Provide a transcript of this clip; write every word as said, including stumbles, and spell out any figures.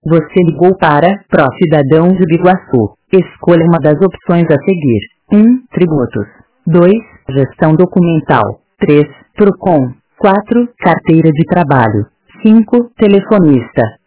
Você ligou para Pró-Cidadão de Biguaçu. Escolha uma das opções a seguir. um. Tributos. dois. Gestão documental. três. Procon. quatro. Carteira de trabalho. cinco. Telefonista.